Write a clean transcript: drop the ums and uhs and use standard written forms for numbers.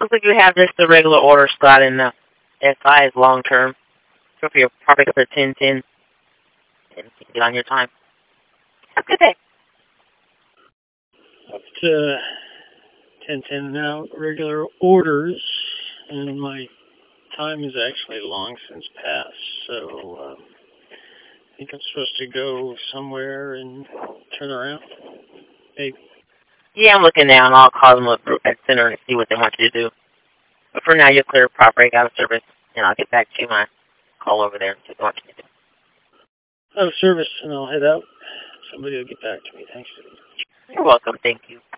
Looks like you have just the regular order slot in the SI is long term. So for your property for 1010 and get on your time. Have a good day. Up to 1010 now, regular orders, and my time is actually long since passed, so I think I'm supposed to go somewhere and turn around. Maybe. Yeah, I'm looking now, and I'll call them up at center and see what they want you to do. But for now, you're clear property out of service, and I'll get back to you when I call over there and see what they want you to do. Out of service, and I'll head out. Somebody will get back to me. Thanks. You're welcome. Thank you.